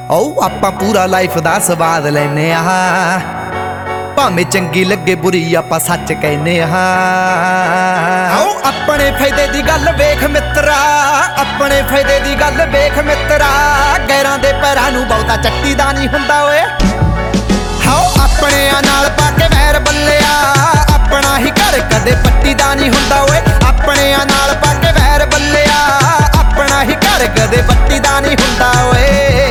ओ आपां पूरा लाइफ दा स्वाद लैने आ, भावें चंगी लगे बुरी आपां सच कहने आ। अपने फायदे दी गल वेख मित्रा, अपने फायदे दी गल वेख मित्रा, गैरां दे पैरां नूं बहुता चट्टी दा नहीं हुंदा ओए। अपने नाल पाके वैर बल्लिया, अपना ही घर कदे पट्टी दा नहीं हुंदा ओए। अपने नाल पाके वैर बल्लिया, अपना ही घर कदे पट्टी दा नहीं हुंदा ओए।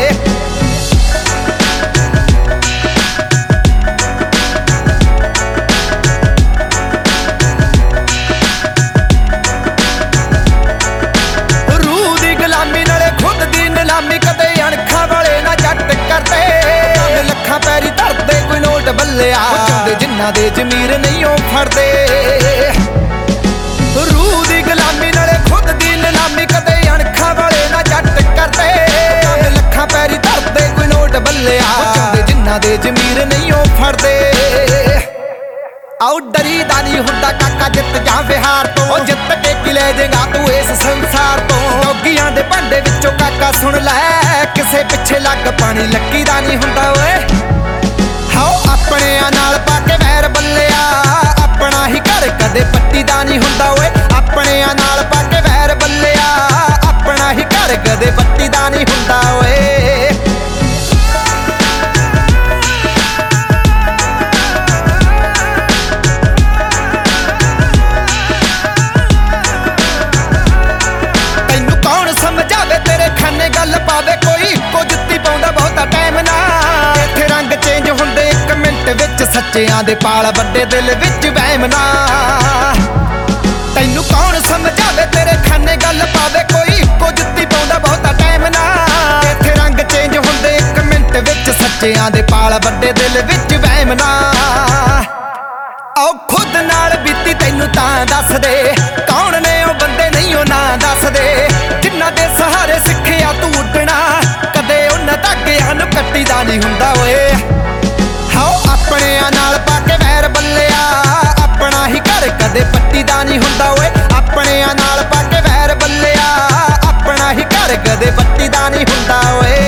जिन्ना दे जमीर नहीं ओ फड़दे, रूह दी गुलामी नाले खुद दी नीलामी, कदे अणखा वाले ना जट करदे। लखां पैरी धरदे कोई नोट बल्लिया, जिन्ना दे जमीर नहीं ओ फड़दे। आओ डरी दा नहीं हुंदा काका जित जा विहार तो, जित के की ले जाएगा तू इस संसार तो। डोगियां दे भांडे विचों काका सुन लै, किसे पिछे लग पानी लक्की दा नहीं हुंदा ओए। अपने नाल पाके वैर बल्लिया, अपना ही घर कदे पट्टी दा नहीं हुंदा ओए। अपने नाल पाके वैर बल्लिया, अपना ही घर कदे पट्टी दा नहीं हुंदा ओए। तैनू कौन समझावे तेरे खाने गल पावे, कोई को जुत्ती पाउंदा बहुता टाइम ना। इत्थे रंग चेंज हुंदे विच सच्चियां दे पाल बड़े दिल विच वहम ना। तैनू कौन समझावे तेरे खाने गल पावे, कोई को जुत्ती पाउंदा बहुता टाइम ना। इत्थे रंग चेंज हुंदे एक मिंट विच सच्चियां दे पाल बड़े दिल विच वहम ना। आओ खुद नाल बीती तैनू तां दस दे, कौन ने ओ बंदे नहीं ओ ना दस दे। जिन्ना दे सहारे सिक्खिया तू उड्डना, कदे उन्हां धागिआं नूं कट्टी दा नहीं हुंदा ओए। अपने नाल पाके वैर बल्लिया, अपना ही घर कदे पट्टी दा नहीं हुंदा ओए। अपने नाल पाके वैर बल्लिया, अपना ही घर कदे पट्टी दा नहीं हुंदा ओए।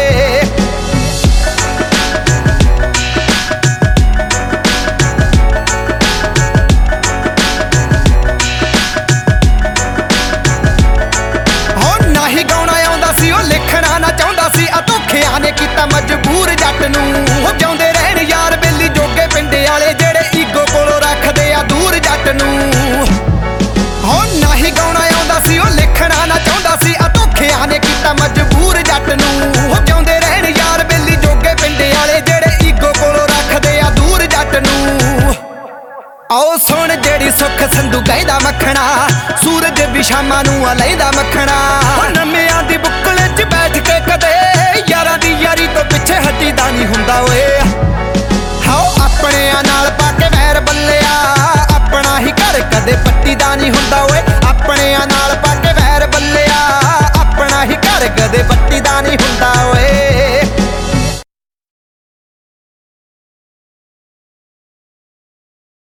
ना ही गाउणा आउंदा सी ओ लिखना ना चाहुंदा सी, धोखिआं ने कीता मजबूर जट नूं। जिउंदे रहण यार बेली जोगे पिंडे वाले, जेड़े ईगो कोलों रखदे आ दूर जट नूं। ना ही गाउणा आउंदा सी ओ लिखना ना चाहुंदा सी, धोखिआं ने कीता मजबूर जट नूं। जिउंदे रहण यार बेली जोगे पिंडे वाले, जेड़े ईगो कोलों रखदे आ दूर जट नूं। आओ सुण जेड़ी सुख संधू कहदा मखना, सूरज भी शामां नूं लैंदा मखना। नमियां दी बुक्कल च बैठ के कदे यारां दी यारी तो पिछे हटी दा नहीं हुंदा ओए। अपने नाल पाके वैर बल्लिया, अपना ही घर कदे पट्टी दा नहीं हुंदा ओए। अपने नाल पाके वैर बल्लिया, अपना ही घर कदे